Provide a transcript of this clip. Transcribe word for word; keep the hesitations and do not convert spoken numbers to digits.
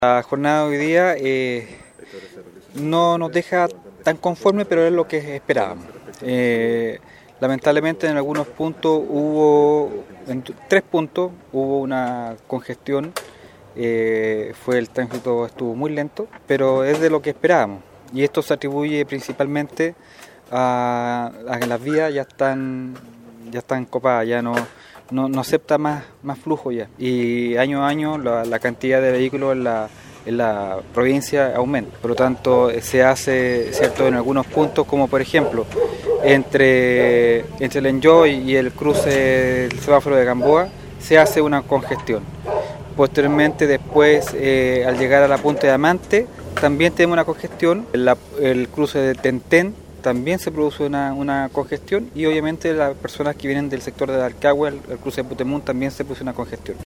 La jornada de hoy día eh, no nos deja tan conforme, pero es lo que esperábamos. Eh, lamentablemente en algunos puntos hubo, en tres puntos hubo una congestión, eh, fue el tránsito estuvo muy lento, pero es de lo que esperábamos. Y esto se atribuye principalmente a, a que las vías ya están, ya están copadas, ya no... No, no acepta más, más flujo ya, y año a año la, la cantidad de vehículos en la, en la provincia aumenta. Por lo tanto, se hace, cierto, en algunos puntos, como por ejemplo entre, entre el Enjoy y el cruce del semáforo de Gamboa, se hace una congestión. Posteriormente, después, eh, al llegar a la punta de Amante, también tenemos una congestión. La, el cruce de Tentén también se produce una, una congestión, y obviamente las personas que vienen del sector de Alcagua, el, el cruce de Putemún, también se produce una congestión.